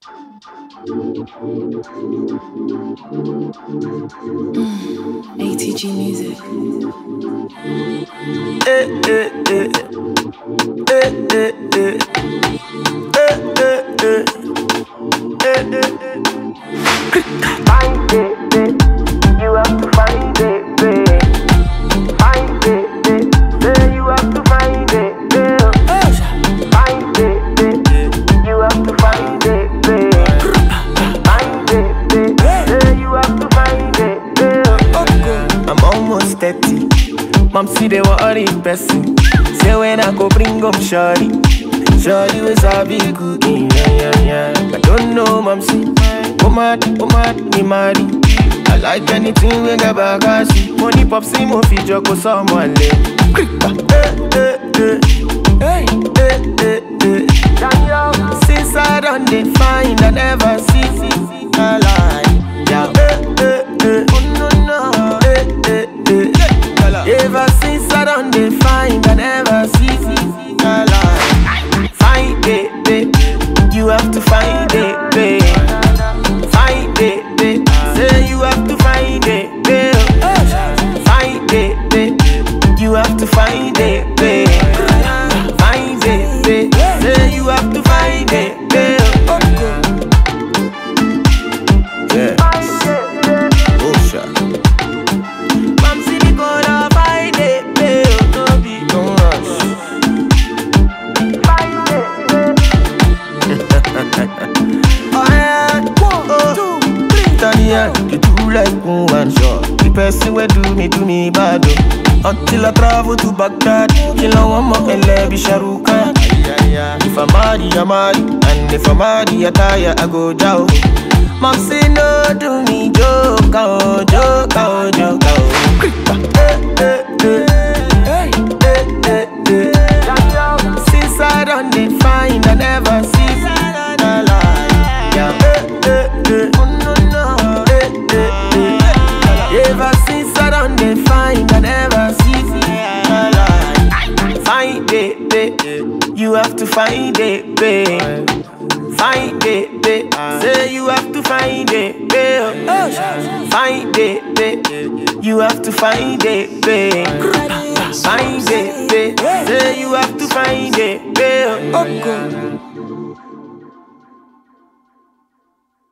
ATG Music. Find it, you have to find it, find it, say you have to find it, find it, you have to find it, find it, say you have to find it. I'm almost 30. Mom see they worry person. Say when I go bring up shorty was a big cookie, yeah. I don't know, mom see. Go mad, me marry. I like anything when I bagasi. Money pop see mo fi joko someone le. Since I done they find I never see a lie. Yeah. Oh no. Ever since I done they find I never see a lie. Find it, you have to find it, babe. Find it, say you have to find it, babe. Find it, you have to find it, babe. Find it, say you have to find it, babe. Yeah. Oh, shit. Mom see me gonna find it, babe. Don't rush. Find it. Oh, yeah. 1, 2, 3. Tanya, you do like one shot. The person will do me bad. Until I travel to Baghdad, kill a woman and let me Sharuka. If I'm married, I'm married. And if I'm married, I die, I go down. Mom say no, do me joke, oh. Since I done they find, I never see a lie. Ever since I done they find, I never see a lie. Find it, you have to find it, babe. Find it, say you have to find it, babe. Find it, you have to find it, babe. Find it, say you have to find it, babe.